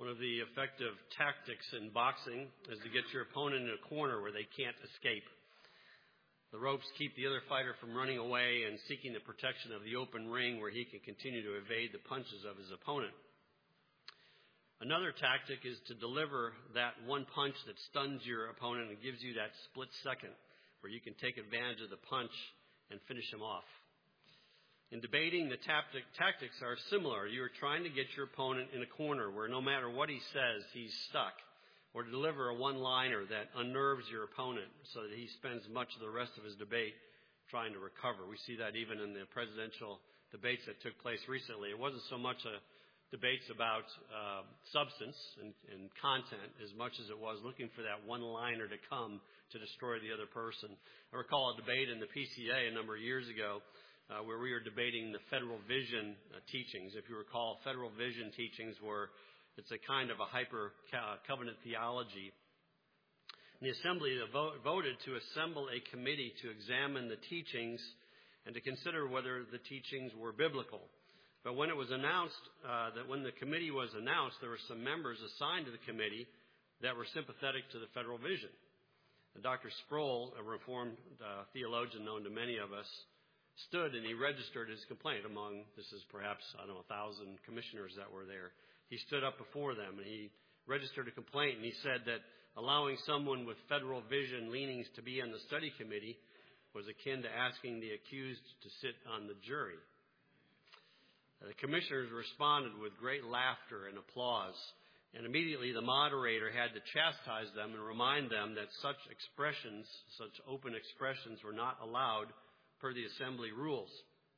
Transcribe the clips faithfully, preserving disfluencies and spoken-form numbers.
One of the effective tactics in boxing is to get your opponent in a corner where they can't escape. The ropes keep the other fighter from running away and seeking the protection of the open ring where he can continue to evade the punches of his opponent. Another tactic is to deliver that one punch that stuns your opponent and gives you that split second where you can take advantage of the punch and finish him off. In debating, the tactic, tactics are similar. You are trying to get your opponent in a corner where no matter what he says, he's stuck, or to deliver a one-liner that unnerves your opponent so that he spends much of the rest of his debate trying to recover. We see that even in the presidential debates that took place recently. It wasn't so much a debates about uh, substance and, and content as much as it was looking for that one-liner to come to destroy the other person. I recall a debate in the P C A a number of years ago Uh, where we were debating the Federal Vision uh, teachings. If you recall, Federal Vision teachings were, it's a kind of a hyper-covenant theology. And the Assembly vo- voted to assemble a committee to examine the teachings and to consider whether the teachings were biblical. But when it was announced, uh, that when the committee was announced, there were some members assigned to the committee that were sympathetic to the Federal Vision. And Doctor Sproul, a Reformed uh, theologian known to many of us, stood and he registered his complaint among, this is perhaps, I don't know, a thousand commissioners that were there. He stood up before them and he registered a complaint and he said that allowing someone with Federal Vision leanings to be on the study committee was akin to asking the accused to sit on the jury. The commissioners responded with great laughter and applause, and immediately the moderator had to chastise them and remind them that such expressions, such open expressions, were not allowed per the assembly rules.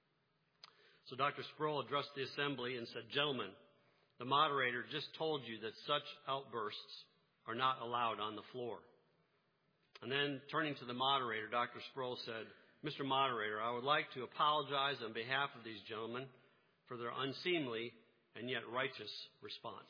So Doctor Sproul addressed the assembly and said, "Gentlemen, the moderator just told you that such outbursts are not allowed on the floor." And then turning to the moderator, Doctor Sproul said, "Mister Moderator, I would like to apologize on behalf of these gentlemen for their unseemly and yet righteous response."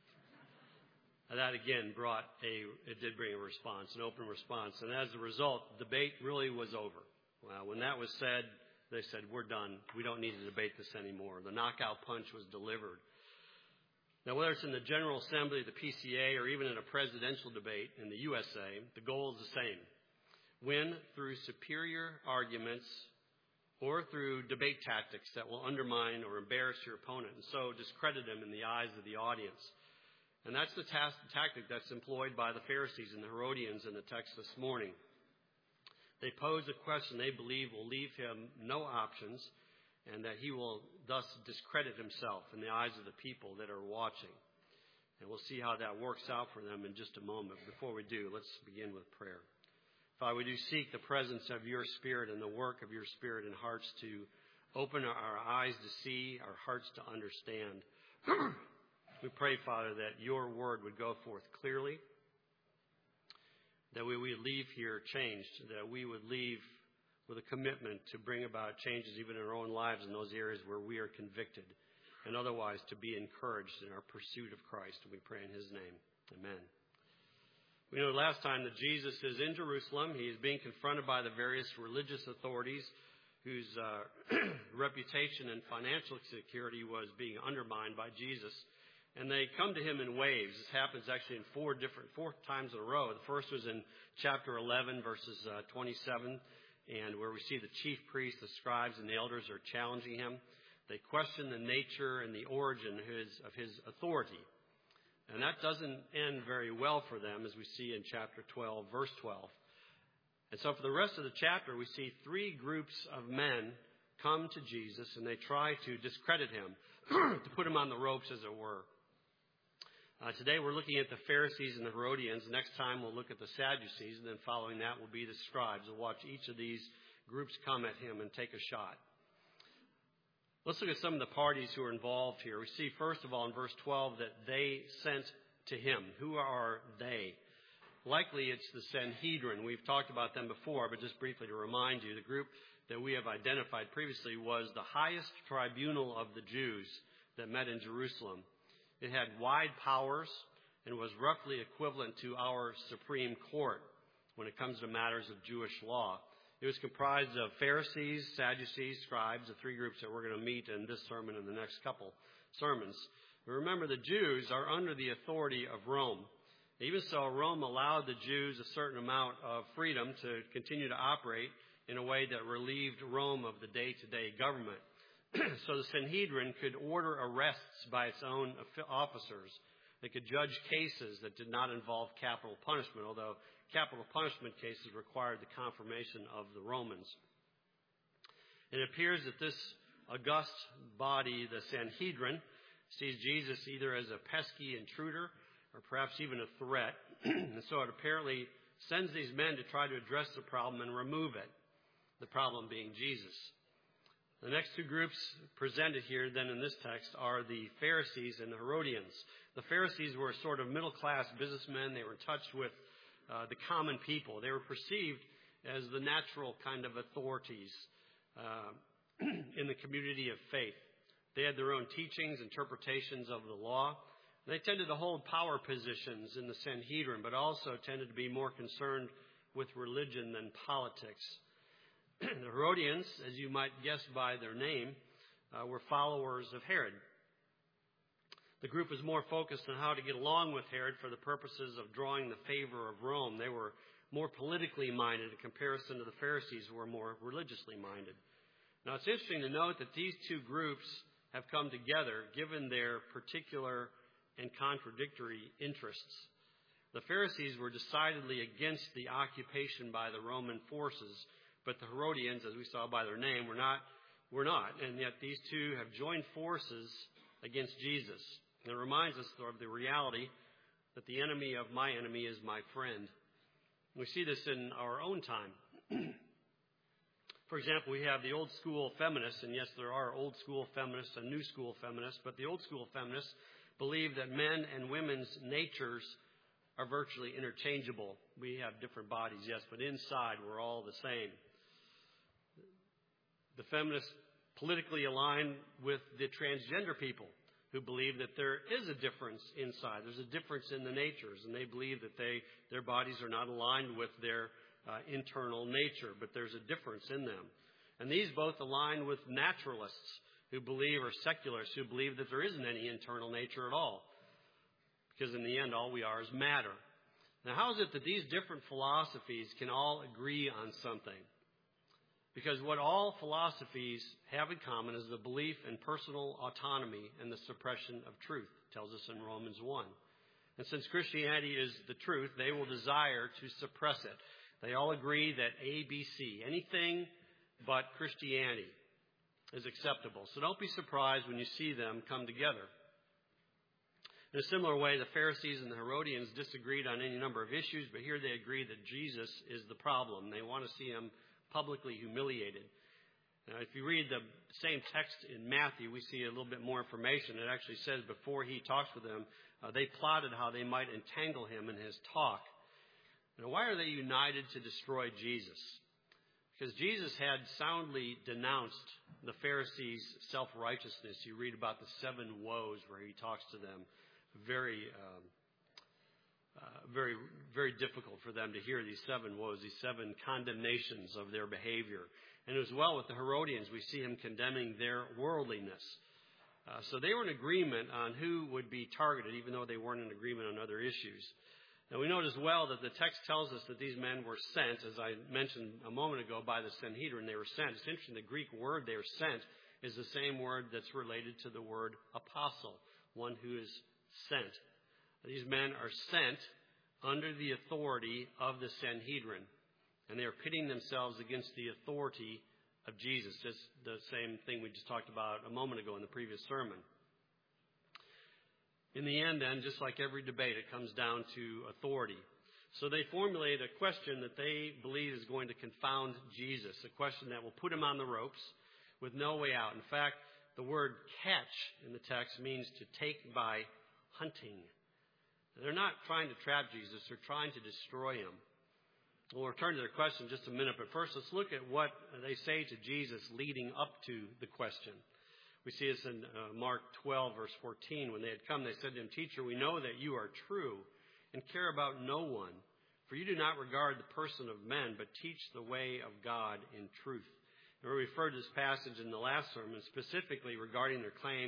And that again brought a, it did bring a response, an open response. And as a result, the debate really was over. Well, when that was said, they said, "We're done. We don't need to debate this anymore." The knockout punch was delivered. Now, whether it's in the General Assembly, the P C A, or even in a presidential debate in the U S A, the goal is the same. Win through superior arguments or through debate tactics that will undermine or embarrass your opponent and so discredit him in the eyes of the audience. And that's the ta- tactic that's employed by the Pharisees and the Herodians in the text this morning. They pose a question they believe will leave him no options and that he will thus discredit himself in the eyes of the people that are watching. And we'll see how that works out for them in just a moment. Before we do, let's begin with prayer. Father, we do seek the presence of your Spirit and the work of your Spirit in hearts to open our eyes to see, our hearts to understand. We pray, Father, that your word would go forth clearly, that we would leave here changed, that we would leave with a commitment to bring about changes even in our own lives in those areas where we are convicted, and otherwise to be encouraged in our pursuit of Christ. And we pray in his name. Amen. We know last time that Jesus is in Jerusalem. He is being confronted by the various religious authorities whose uh, reputation and financial security was being undermined by Jesus. And they come to him in waves. This happens actually in four different, four times in a row. The first was in chapter eleven, verses uh, twenty-seven, and where we see the chief priests, the scribes, and the elders are challenging him. They question the nature and the origin of his, of his authority. And that doesn't end very well for them, as we see in chapter twelve, verse twelve. And so for the rest of the chapter, we see three groups of men come to Jesus, and they try to discredit him, to put him on the ropes, as it were. Uh, today we're looking at the Pharisees and the Herodians. Next time we'll look at the Sadducees, and then following that will be the scribes. We'll watch each of these groups come at him and take a shot. Let's look at some of the parties who are involved here. We see, first of all, in verse twelve, that they sent to him. Who are they? Likely it's the Sanhedrin. We've talked about them before, but just briefly to remind you, the group that we have identified previously was the highest tribunal of the Jews that met in Jerusalem. It had wide powers and was roughly equivalent to our Supreme Court when it comes to matters of Jewish law. It was comprised of Pharisees, Sadducees, scribes, the three groups that we're going to meet in this sermon and the next couple sermons. But remember, the Jews are under the authority of Rome. Even so, Rome allowed the Jews a certain amount of freedom to continue to operate in a way that relieved Rome of the day-to-day government. So the Sanhedrin could order arrests by its own officers. They could judge cases that did not involve capital punishment, although capital punishment cases required the confirmation of the Romans. It appears that this august body, the Sanhedrin, sees Jesus either as a pesky intruder or perhaps even a threat. And so it apparently sends these men to try to address the problem and remove it, the problem being Jesus. The next two groups presented here then in this text are the Pharisees and the Herodians. The Pharisees were sort of middle-class businessmen. They were in touch with uh, the common people. They were perceived as the natural kind of authorities uh, in the community of faith. They had their own teachings, interpretations of the law. They tended to hold power positions in the Sanhedrin, but also tended to be more concerned with religion than politics. The Herodians, as you might guess by their name, uh, were followers of Herod. The group was more focused on how to get along with Herod for the purposes of drawing the favor of Rome. They were more politically minded in comparison to the Pharisees, who were more religiously minded. Now, it's interesting to note that these two groups have come together given their particular and contradictory interests. The Pharisees were decidedly against the occupation by the Roman forces, but the Herodians, as we saw by their name, were not, were not. And yet these two have joined forces against Jesus. And it reminds us of the reality that the enemy of my enemy is my friend. We see this in our own time. For example, we have the old school feminists, and yes, there are old school feminists and new school feminists, but the old school feminists believe that men and women's natures are virtually interchangeable. We have different bodies, yes, but inside we're all the same. The feminists politically align with the transgender people who believe that there is a difference inside. There's a difference in the natures, and they believe that they their bodies are not aligned with their uh, internal nature, but there's a difference in them. And these both align with naturalists who believe, or secularists who believe that there isn't any internal nature at all, because in the end all we are is matter. Now, how is it that these different philosophies can all agree on something? Because what all philosophies have in common is the belief in personal autonomy and the suppression of truth, tells us in Romans one. And since Christianity is the truth, they will desire to suppress it. They all agree that A B C, anything but Christianity, is acceptable. So don't be surprised when you see them come together. In a similar way, the Pharisees and the Herodians disagreed on any number of issues, but here they agree that Jesus is the problem. They want to see him publicly humiliated. Now, if you read the same text in Matthew, we see a little bit more information. It actually says before he talks with them, uh, they plotted how they might entangle him in his talk. Now, why are they united to destroy Jesus? Because Jesus had soundly denounced the Pharisees' self-righteousness. You read about the seven woes where he talks to them. Very, um, uh, very, very difficult for them to hear these seven woes, these seven condemnations of their behavior. And as well with the Herodians, we see him condemning their worldliness. Uh, so they were in agreement on who would be targeted, even though they weren't in agreement on other issues. Now, we note as well that the text tells us that these men were sent, as I mentioned a moment ago, by the Sanhedrin. They were sent. It's interesting, the Greek word they were sent is the same word that's related to the word apostle, one who is sent. These men are sent under the authority of the Sanhedrin, and they are pitting themselves against the authority of Jesus, just the same thing we just talked about a moment ago in the previous sermon. In the end, then, just like every debate, it comes down to authority. So they formulate a question that they believe is going to confound Jesus, a question that will put him on the ropes with no way out. In fact, the word catch in the text means to take by hunting. They're not trying to trap Jesus. They're trying to destroy him. We'll return to their question in just a minute, but first let's look at what they say to Jesus leading up to the question. We see this in uh, Mark twelve, verse fourteen. When they had come, they said to him, "Teacher, we know that you are true and care about no one, for you do not regard the person of men, but teach the way of God in truth." And we referred to this passage in the last sermon, specifically regarding their claim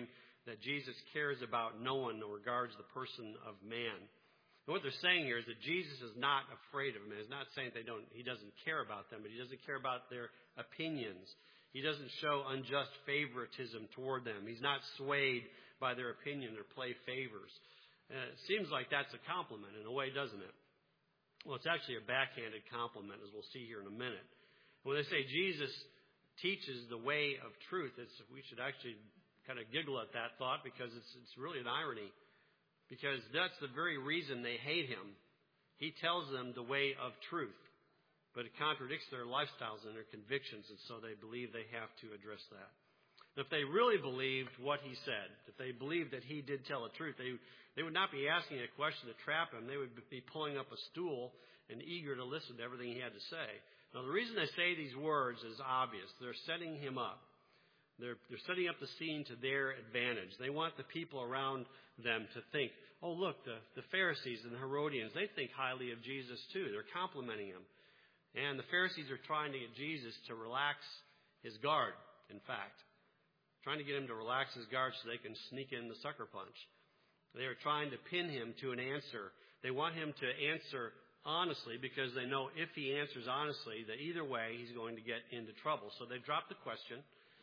that Jesus cares about no one or regards the person of man. And what they're saying here is that Jesus is not afraid of them. He's not saying they don't, he doesn't care about them, but he doesn't care about their opinions. He doesn't show unjust favoritism toward them. He's not swayed by their opinion or play favors. Uh, it seems like that's a compliment in a way, doesn't it? Well, it's actually a backhanded compliment, as we'll see here in a minute. When they say Jesus teaches the way of truth, it's, we should actually kind of giggle at that thought because it's, it's really an irony. Because that's the very reason they hate him. He tells them the way of truth, but it contradicts their lifestyles and their convictions, and so they believe they have to address that. If they really believed what he said, if they believed that he did tell the truth, they, they would not be asking a question to trap him. They would be pulling up a stool and eager to listen to everything he had to say. Now, the reason they say these words is obvious. They're setting him up. They're, they're setting up the scene to their advantage. They want the people around them to think, oh, look, the, the Pharisees and the Herodians, they think highly of Jesus too. They're complimenting him. And the Pharisees are trying to get Jesus to relax his guard, in fact. Trying to get him to relax his guard so they can sneak in the sucker punch. They are trying to pin him to an answer. They want him to answer honestly because they know if he answers honestly that either way he's going to get into trouble. So they've dropped the question.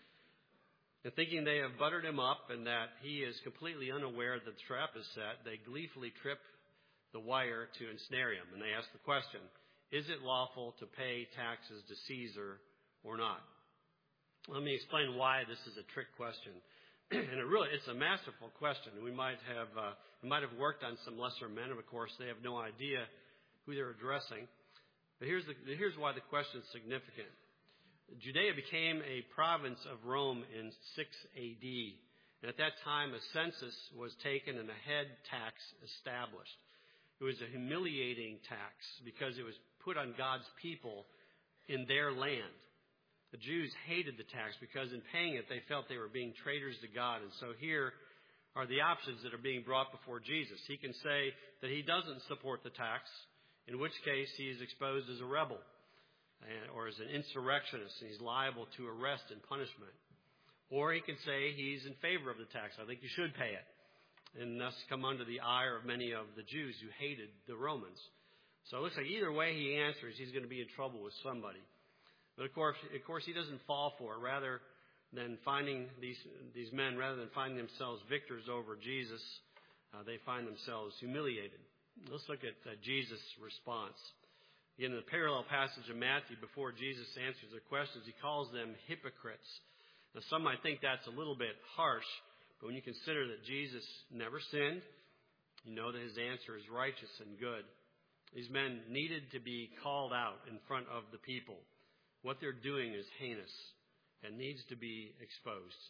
And thinking they have buttered him up and that he is completely unaware that the trap is set, they gleefully trip the wire to ensnare him. And they ask the question, is it lawful to pay taxes to Caesar or not? Let me explain why this is a trick question. And it really, it's a masterful question. We might have, uh, we might have worked on some lesser men, and of course they have no idea who they're addressing. But here's the, here's why the question is significant. Judea became a province of Rome in six A D. And at that time, a census was taken and a head tax established. It was a humiliating tax because it was put on God's people in their land. The Jews hated the tax because in paying it, they felt they were being traitors to God. And so here are the options that are being brought before Jesus. He can say that he doesn't support the tax, in which case he is exposed as a rebel or as an insurrectionist, and he's liable to arrest and punishment. Or he can say he's in favor of the tax. I think you should pay it, and thus come under the ire of many of the Jews who hated the Romans. So it looks like either way he answers, he's going to be in trouble with somebody. But of course, of course, he doesn't fall for it. Rather than finding these these men, rather than finding themselves victors over Jesus, uh, they find themselves humiliated. Let's look at uh, Jesus' response. Again, in the parallel passage of Matthew, before Jesus answers their questions, he calls them hypocrites. Now, some might think that's a little bit harsh, but when you consider that Jesus never sinned, you know that his answer is righteous and good. These men needed to be called out in front of the people. What they're doing is heinous and needs to be exposed.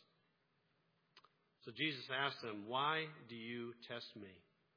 So Jesus asked them, why do you test me?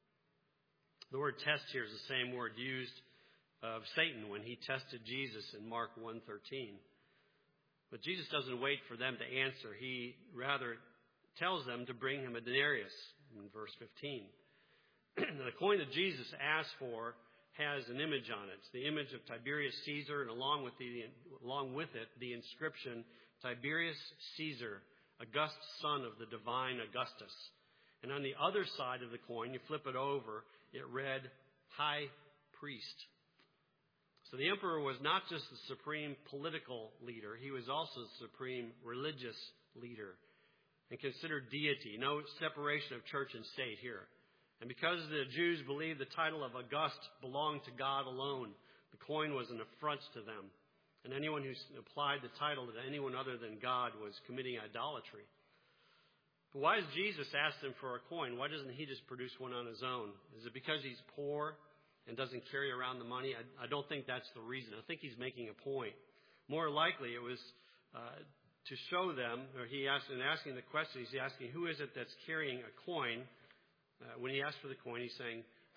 The word test here is the same word used of Satan when he tested Jesus in Mark one thirteen. But Jesus doesn't wait for them to answer. He rather tells them to bring him a denarius in verse fifteen. The coin that Jesus asked for has an image on it. It's the image of Tiberius Caesar, and along with the along with it, the inscription, Tiberius Caesar, august son of the divine Augustus. And on the other side of the coin, you flip it over, it read, High Priest. So the emperor was not just the supreme political leader, he was also the supreme religious leader and considered deity. No separation of church and state here. And because the Jews believed the title of August belonged to God alone, the coin was an affront to them. And anyone who applied the title to anyone other than God was committing idolatry. But why does Jesus ask them for a coin? Why doesn't he just produce one on his own? Is it because he's poor and doesn't carry around the money? I, I don't think that's the reason. I think he's making a point. More likely it was uh, to show them, or he asked, in asking the question, he's asking, who is it that's carrying a coin? Uh, when he asked for the coin, he's saying,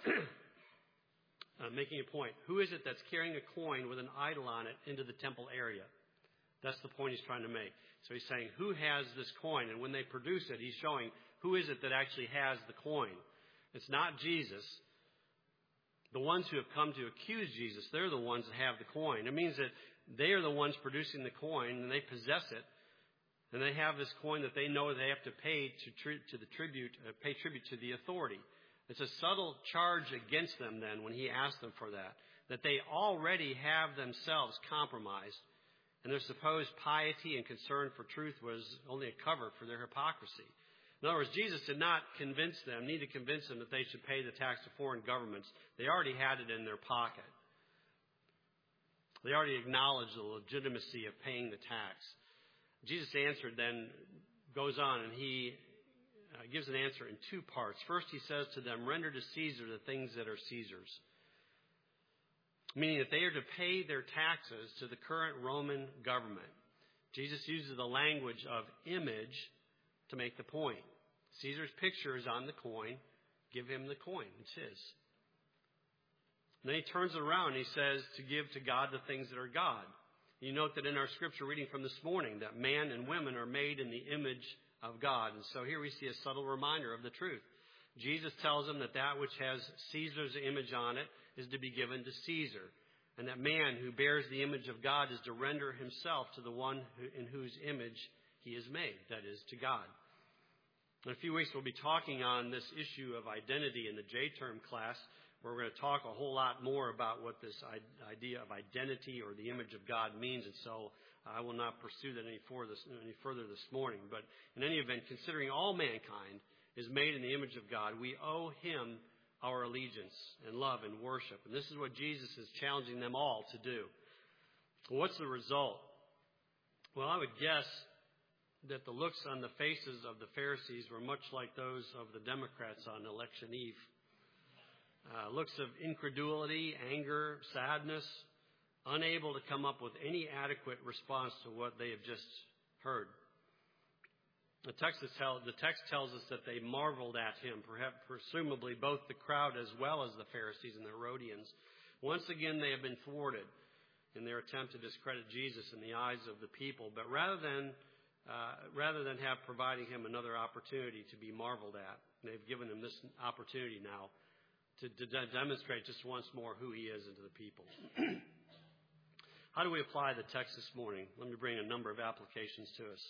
uh, making a point. Who is it that's carrying a coin with an idol on it into the temple area? That's the point he's trying to make. So he's saying, who has this coin? And when they produce it, he's showing, who is it that actually has the coin? It's not Jesus. The ones who have come to accuse Jesus, they're the ones that have the coin. It means that they are the ones producing the coin, and they possess it. And they have this coin that they know they have to pay to, tri- to the tribute, uh, pay tribute to the authority. It's a subtle charge against them then when he asked them for that, that they already have themselves compromised, and their supposed piety and concern for truth was only a cover for their hypocrisy. In other words, Jesus did not convince them, need to convince them that they should pay the tax to foreign governments. They already had it in their pocket. They already acknowledged the legitimacy of paying the tax. Jesus answered then, goes on, and he uh, gives an answer in two parts. First, he says to them, render to Caesar the things that are Caesar's. Meaning that they are to pay their taxes to the current Roman government. Jesus uses the language of image to make the point. Caesar's picture is on the coin. Give him the coin. It's his. And then he turns it around and he says to give to God the things that are God. You note that in our scripture reading from this morning that man and women are made in the image of God. And so here we see a subtle reminder of the truth. Jesus tells them that that which has Caesar's image on it is to be given to Caesar. And that man who bears the image of God is to render himself to the one who, in whose image he is made, that is, to God. In a few weeks we'll be talking on this issue of identity in the J-term class, where we're going to talk a whole lot more about what this idea of identity or the image of God means. And so I will not pursue that any further, any further this morning. But in any event, considering all mankind is made in the image of God, we owe him our allegiance and love and worship. And this is what Jesus is challenging them all to do. Well, what's the result? Well, I would guess that the looks on the faces of the Pharisees were much like those of the Democrats on election eve. Uh, looks of incredulity, anger, sadness, unable to come up with any adequate response to what they have just heard. The text, tell, the text tells us that they marveled at him, perhaps presumably both the crowd as well as the Pharisees and the Herodians. Once again, they have been thwarted in their attempt to discredit Jesus in the eyes of the people. But rather than uh, rather than have providing him another opportunity to be marveled at, they've given him this opportunity now to, to demonstrate just once more who he is unto the people. How do we apply the text this morning? Let me bring a number of applications to us.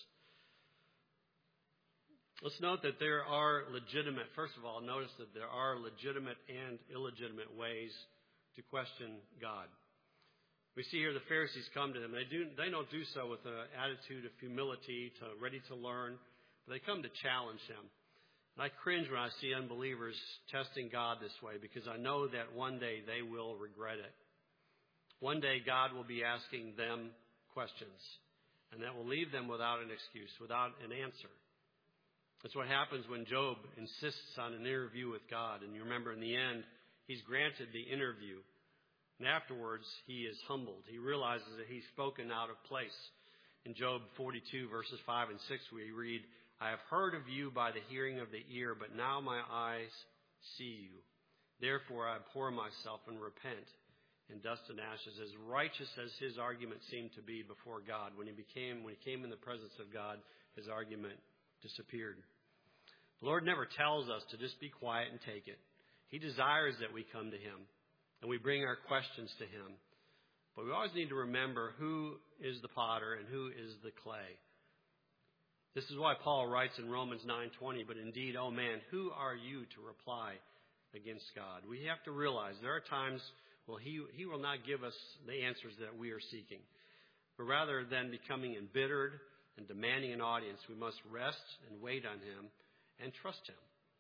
Let's note that there are legitimate, first of all, notice that there are legitimate and illegitimate ways to question God. We see here the Pharisees come to him. They do they don't do so with an attitude of humility, to ready to learn, but they come to challenge him. And I cringe when I see unbelievers testing God this way, because I know that one day they will regret it. One day God will be asking them questions, and that will leave them without an excuse, without an answer. That's what happens when Job insists on an interview with God. And you remember in the end, he's granted the interview. And afterwards, he is humbled. He realizes that he's spoken out of place. In Job forty-two, verses five and six, we read, I have heard of you by the hearing of the ear, but now my eyes see you. Therefore, I abhor myself and repent in dust and ashes. As righteous as his argument seemed to be before God, when he became, when he came in the presence of God, his argument disappeared. The Lord never tells us to just be quiet and take it. He desires that we come to him and we bring our questions to him. But we always need to remember who is the potter and who is the clay. This is why Paul writes in Romans nine twenty, but indeed, oh man, who are you to reply against God? We have to realize there are times, well, he, he will not give us the answers that we are seeking. But rather than becoming embittered and demanding an audience, we must rest and wait on him and trust him.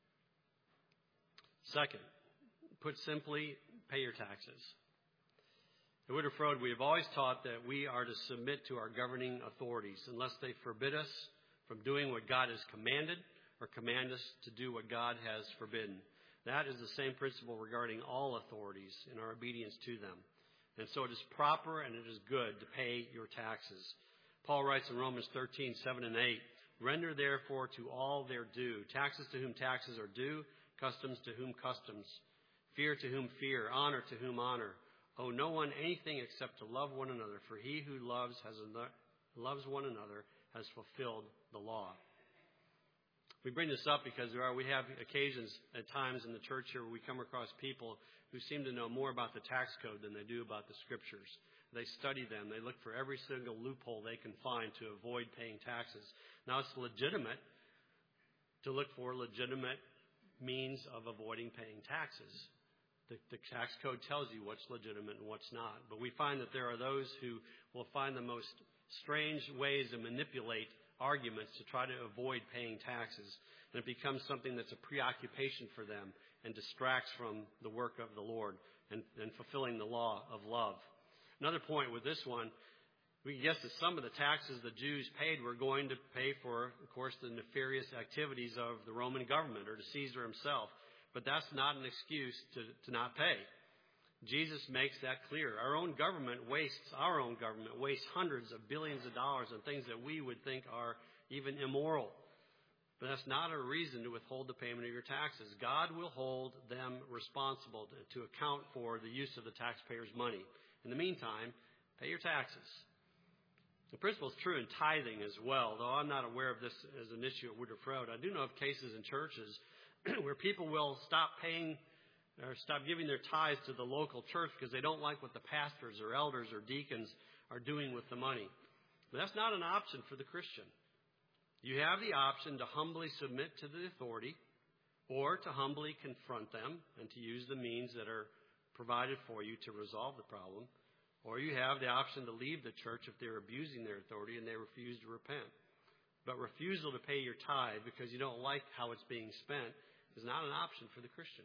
Second, put simply, pay your taxes. At Woodruff Road, we have always taught that we are to submit to our governing authorities unless they forbid us from doing what God has commanded or command us to do what God has forbidden. That is the same principle regarding all authorities in our obedience to them. And so it is proper and it is good to pay your taxes. Paul writes in Romans thirteen, seven and eight, render therefore to all their due, taxes to whom taxes are due, customs to whom customs, fear to whom fear, honor to whom honor. Owe no one anything except to love one another, for he who loves has loves one another has fulfilled the law. We bring this up because there are we have occasions at times in the church here where we come across people who seem to know more about the tax code than they do about the scriptures. They study them. They look for every single loophole they can find to avoid paying taxes. Now, it's legitimate to look for legitimate means of avoiding paying taxes. The, the tax code tells you what's legitimate and what's not. But we find that there are those who will find the most strange ways to manipulate arguments to try to avoid paying taxes. And it becomes something that's a preoccupation for them and distracts from the work of the Lord and, and fulfilling the law of love. Another point with this one, we can guess that some of the taxes the Jews paid were going to pay for, of course, the nefarious activities of the Roman government or to Caesar himself. But that's not an excuse to, to not pay. Jesus makes that clear. Our own government wastes, our own government wastes hundreds of billions of dollars on things that we would think are even immoral. But that's not a reason to withhold the payment of your taxes. God will hold them responsible to, to account for the use of the taxpayers' money. In the meantime, pay your taxes. The principle is true in tithing as well, though I'm not aware of this as an issue at Woodruff Road. I do know of cases in churches where people will stop paying or stop giving their tithes to the local church because they don't like what the pastors or elders or deacons are doing with the money. But that's not an option for the Christian. You have the option to humbly submit to the authority or to humbly confront them and to use the means that are provided for you to resolve the problem. Or you have the option to leave the church if they're abusing their authority and they refuse to repent. But refusal to pay your tithe because you don't like how it's being spent is not an option for the Christian.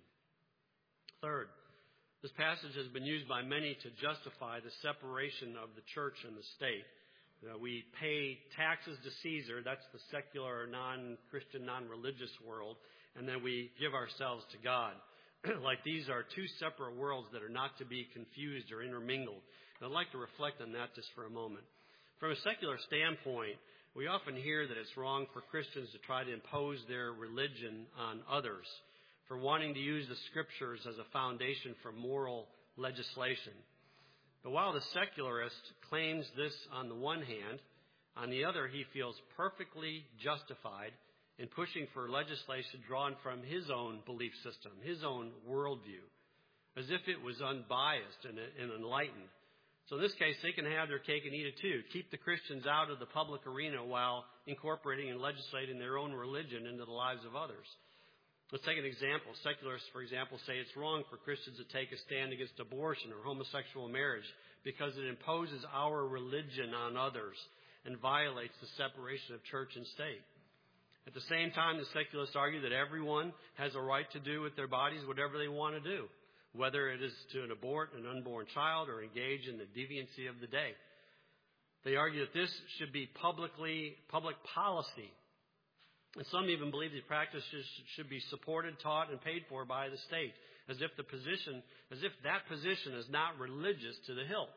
Third, this passage has been used by many to justify the separation of the church and the state. Uh, we pay taxes to Caesar, that's the secular, non-Christian, non-religious world, and then we give ourselves to God. Like these are two separate worlds that are not to be confused or intermingled. And I'd like to reflect on that just for a moment. From a secular standpoint, we often hear that it's wrong for Christians to try to impose their religion on others, for wanting to use the Scriptures as a foundation for moral legislation. But while the secularist claims this on the one hand, on the other he feels perfectly justified in pushing for legislation drawn from his own belief system, his own worldview, as if it was unbiased and, and enlightened. So in this case, they can have their cake and eat it too. Keep the Christians out of the public arena while incorporating and legislating their own religion into the lives of others. Let's take an example. Secularists, for example, say it's wrong for Christians to take a stand against abortion or homosexual marriage because it imposes our religion on others and violates the separation of church and state. At the same time, the secularists argue that everyone has a right to do with their bodies whatever they want to do, whether it is to abort an unborn child or engage in the deviancy of the day. They argue that this should be publicly public policy. And some even believe these practices should be supported, taught, and paid for by the state, as if the position, as if that position is not religious to the hilt.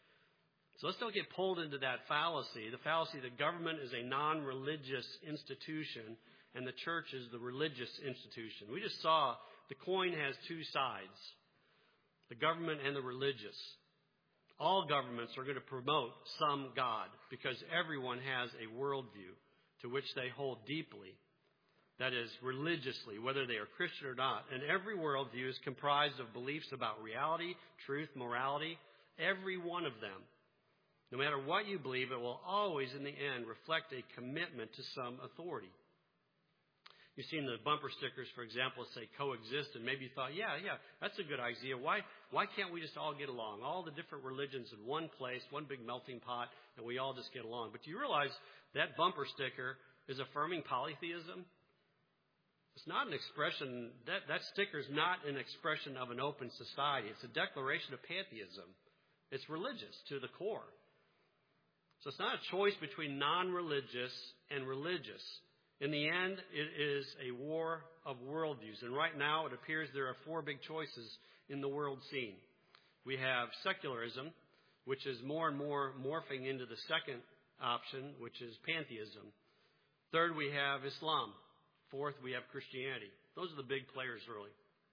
So let's don't get pulled into that fallacy, the fallacy that government is a non-religious institution and the church is the religious institution. We just saw the coin has two sides, the government and the religious. All governments are going to promote some God because everyone has a worldview to which they hold deeply, that is, religiously, whether they are Christian or not. And every worldview is comprised of beliefs about reality, truth, morality, every one of them. No matter what you believe, it will always, in the end, reflect a commitment to some authority. You've seen the bumper stickers, for example, that say coexist, and maybe you thought, yeah, yeah, that's a good idea. Why, why can't we just all get along? All the different religions in one place, one big melting pot, and we all just get along. But do you realize that bumper sticker is affirming polytheism? It's not an expression, that, that sticker is not an expression of an open society. It's a declaration of pantheism. It's religious to the core. So it's not a choice between non-religious and religious. In the end, it is a war of worldviews. And right now, it appears there are four big choices in the world scene. We have secularism, which is more and more morphing into the second option, which is pantheism. Third, we have Islam. Fourth, we have Christianity. Those are the big players, really.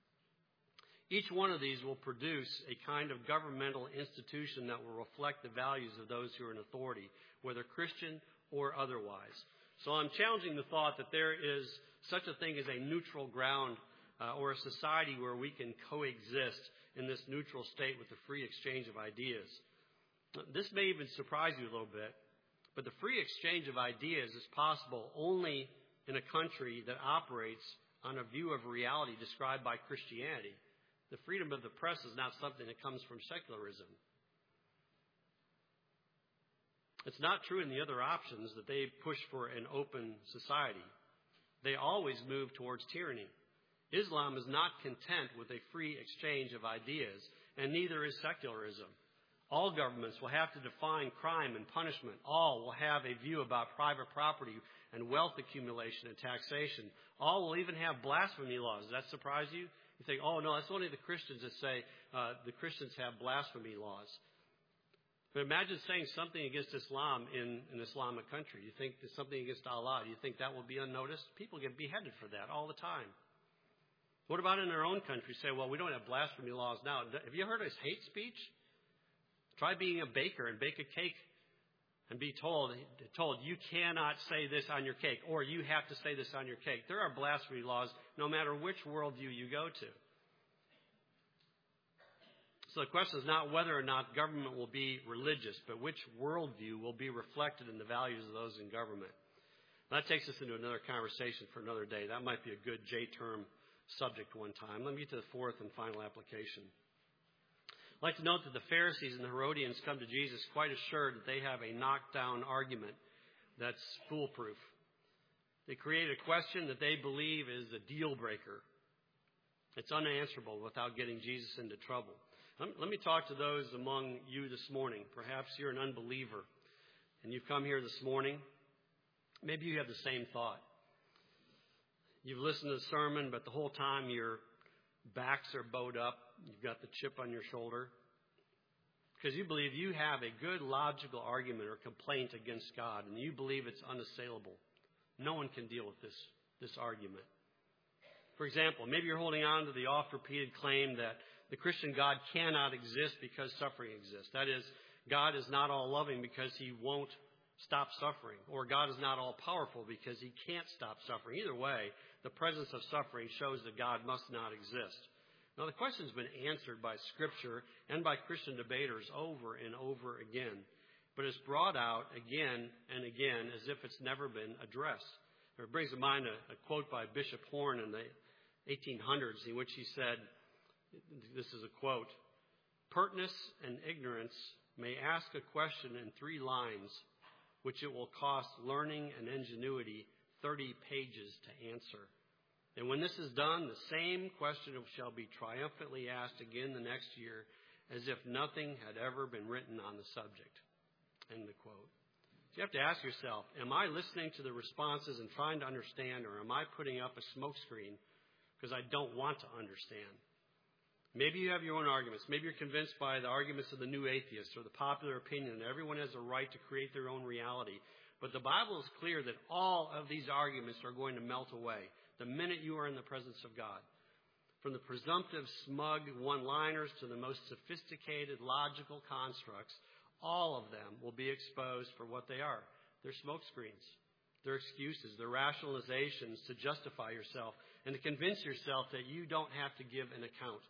Each one of these will produce a kind of governmental institution that will reflect the values of those who are in authority, whether Christian or otherwise. So I'm challenging the thought that there is such a thing as a neutral ground uh, or a society where we can coexist in this neutral state with the free exchange of ideas. This may even surprise you a little bit, but the free exchange of ideas is possible only in a country that operates on a view of reality described by Christianity. The freedom of the press is not something that comes from secularism. It's not true in the other options that they push for an open society. They always move towards tyranny. Islam is not content with a free exchange of ideas, and neither is secularism. All governments will have to define crime and punishment. All will have a view about private property and wealth accumulation and taxation. All will even have blasphemy laws. Does that surprise you? You think, oh, no, that's only the Christians that say uh, the Christians have blasphemy laws. But imagine saying something against Islam in an Islamic country. You think there's something against Allah. Do you think that will be unnoticed? People get beheaded for that all the time. What about in our own country? Say, well, we don't have blasphemy laws now. Have you heard of hate speech? Try being a baker and bake a cake and be told, told you cannot say this on your cake, or you have to say this on your cake. There are blasphemy laws no matter which worldview you go to. So the question is not whether or not government will be religious, but which worldview will be reflected in the values of those in government. That takes us into another conversation for another day. That might be a good J-term subject one time. Let me get to the fourth and final application. I'd like to note that the Pharisees and the Herodians come to Jesus quite assured that they have a knockdown argument that's foolproof. They create a question that they believe is a deal breaker. It's unanswerable without getting Jesus into trouble. Let me talk to those among you this morning. Perhaps you're an unbeliever and you've come here this morning. Maybe you have the same thought. You've listened to the sermon, but the whole time your backs are bowed up. You've got the chip on your shoulder. Because you believe you have a good logical argument or complaint against God, and you believe it's unassailable. No one can deal with this, this argument. For example, maybe you're holding on to the oft-repeated claim that the Christian God cannot exist because suffering exists. That is, God is not all loving because he won't stop suffering, or God is not all powerful because he can't stop suffering. Either way, the presence of suffering shows that God must not exist. Now, the question has been answered by Scripture and by Christian debaters over and over again, but it's brought out again and again as if it's never been addressed. It brings to mind a, a quote by Bishop Horn in the eighteen hundreds in which he said, this is a quote, "Pertness and ignorance may ask a question in three lines, which it will cost learning and ingenuity thirty pages to answer. And when this is done, the same question shall be triumphantly asked again the next year, as if nothing had ever been written on the subject." End the quote. So you have to ask yourself, am I listening to the responses and trying to understand, or am I putting up a smokescreen because I don't want to understand? Maybe you have your own arguments. Maybe you're convinced by the arguments of the new atheists or the popular opinion that everyone has a right to create their own reality. But the Bible is clear that all of these arguments are going to melt away the minute you are in the presence of God. From the presumptive, smug one-liners to the most sophisticated, logical constructs, all of them will be exposed for what they are. They're smokescreens. They're excuses. They're rationalizations to justify yourself and to convince yourself that you don't have to give an account.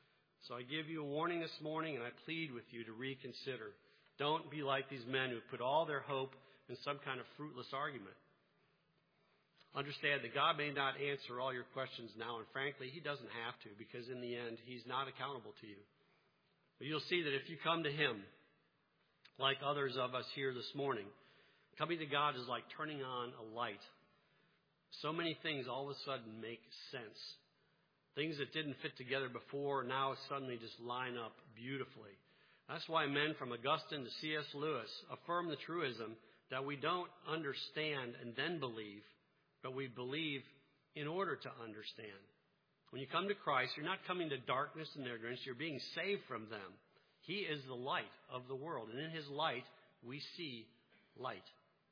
So I give you a warning this morning, and I plead with you to reconsider. Don't be like these men who put all their hope in some kind of fruitless argument. Understand that God may not answer all your questions now, and frankly, he doesn't have to, because in the end, he's not accountable to you. But you'll see that if you come to him, like others of us here this morning, coming to God is like turning on a light. So many things all of a sudden make sense. Things that didn't fit together before now suddenly just line up beautifully. That's why men from Augustine to C S Lewis affirm the truism that we don't understand and then believe, but we believe in order to understand. When you come to Christ, you're not coming to darkness and ignorance. You're being saved from them. He is the light of the world, and in his light, we see light.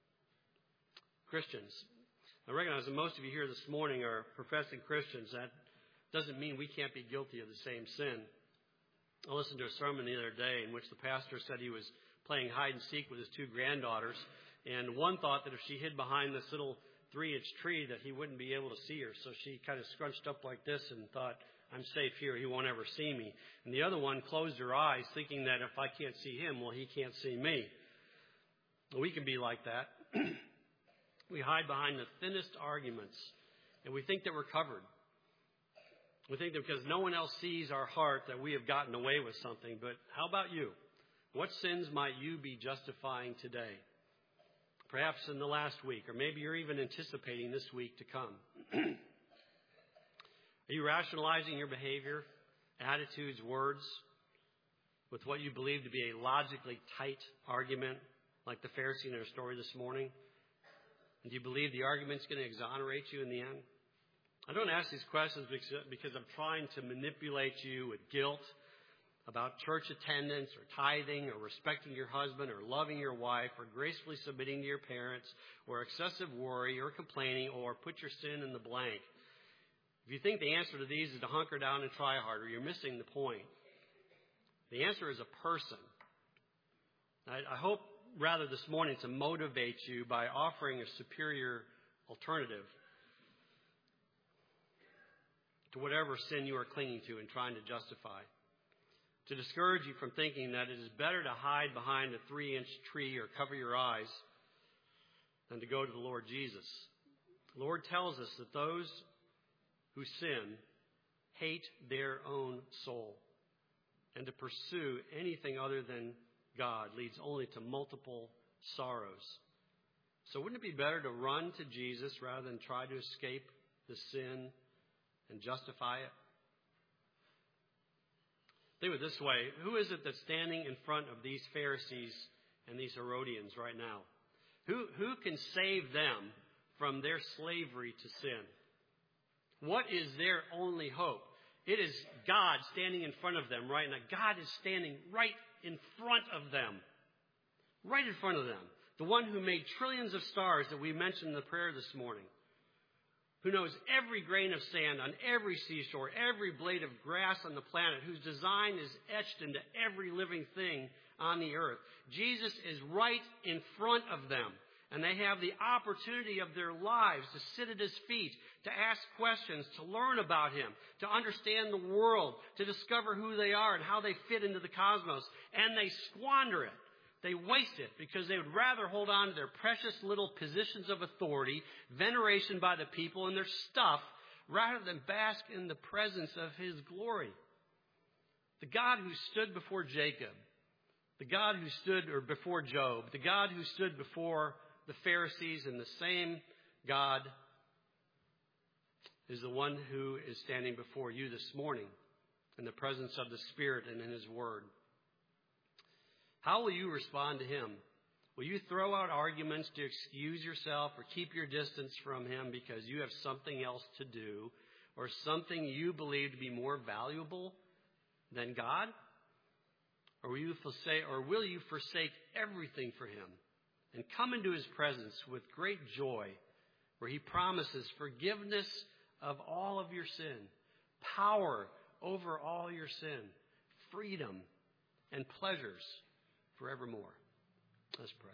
Christians, I recognize that most of you here this morning are professing Christians. That doesn't mean we can't be guilty of the same sin. I listened to a sermon the other day in which the pastor said he was playing hide and seek with his two granddaughters, and one thought that if she hid behind this little three-inch tree that he wouldn't be able to see her. So she kind of scrunched up like this and thought, I'm safe here. He won't ever see me. And the other one closed her eyes, thinking that if I can't see him, well, he can't see me. We can be like that. We hide behind the thinnest arguments, and we think that we're covered. We think that because no one else sees our heart that we have gotten away with something. But how about you? What sins might you be justifying today? Perhaps in the last week, or maybe you're even anticipating this week to come. Are you rationalizing your behavior, attitudes, words with what you believe to be a logically tight argument, like the Pharisee in our story this morning? And do you believe the argument's going to exonerate you in the end? I don't ask these questions because I'm trying to manipulate you with guilt about church attendance or tithing or respecting your husband or loving your wife or gracefully submitting to your parents or excessive worry or complaining or put your sin in the blank. If you think the answer to these is to hunker down and try harder, you're missing the point. The answer is a person. I, I hope rather this morning to motivate you by offering a superior alternative to whatever sin you are clinging to and trying to justify. To discourage you from thinking that it is better to hide behind a three-inch tree or cover your eyes than to go to the Lord Jesus. The Lord tells us that those who sin hate their own soul, and to pursue anything other than God leads only to multiple sorrows. So wouldn't it be better to run to Jesus rather than try to escape the sin and justify it? Think of it this way. Who is it that's standing in front of these Pharisees and these Herodians right now? Who, who can save them from their slavery to sin? What is their only hope? It is God standing in front of them right now. God is standing right in front of them. Right in front of them. The one who made trillions of stars that we mentioned in the prayer this morning. Who knows every grain of sand on every seashore, every blade of grass on the planet, whose design is etched into every living thing on the earth. Jesus is right in front of them, and they have the opportunity of their lives to sit at his feet, to ask questions, to learn about him, to understand the world, to discover who they are and how they fit into the cosmos, and they squander it. They waste it because they would rather hold on to their precious little positions of authority, veneration by the people, and their stuff, rather than bask in the presence of his glory. The God who stood before Jacob, the God who stood or before Job, the God who stood before the Pharisees, and the same God is the one who is standing before you this morning in the presence of the Spirit and in his word. How will you respond to him? Will you throw out arguments to excuse yourself or keep your distance from him because you have something else to do or something you believe to be more valuable than God? Or will you forsake, or will you forsake everything for him and come into his presence with great joy where he promises forgiveness of all of your sin, power over all your sin, freedom and pleasures forevermore? Let's pray.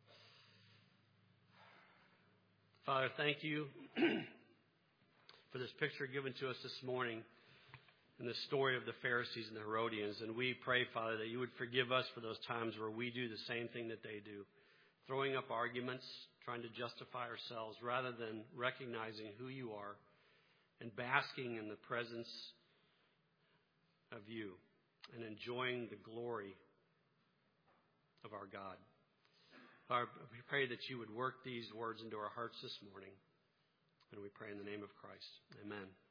Father, thank you for this picture given to us this morning in the story of the Pharisees and the Herodians. And we pray, Father, that you would forgive us for those times where we do the same thing that they do, throwing up arguments, trying to justify ourselves rather than recognizing who you are and basking in the presence of you and enjoying the glory of our God. Father, we pray that you would work these words into our hearts this morning. And we pray in the name of Christ. Amen.